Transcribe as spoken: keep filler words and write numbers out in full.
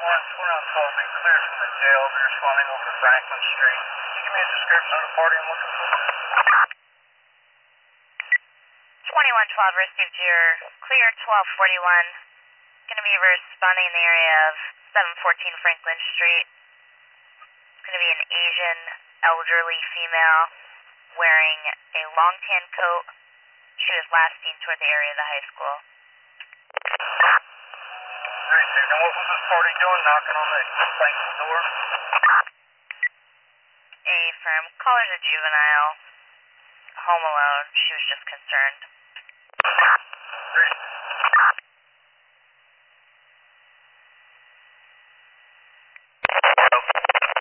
one, twenty-one twelve, been cleared from the jail. They're responding over to Franklin Street. Can you give me a description of the party I'm looking for? twenty-one twelve received your clear twelve forty-one. Going to be responding in the area of seven fourteen Franklin Street. Going to be an Asian elderly female wearing a long tan coat. She was last seen toward the area of the high school. Received. And what was this party doing, knocking on the Franklin door? A firm. Caller's a juvenile. Home alone. She was just concerned. Received.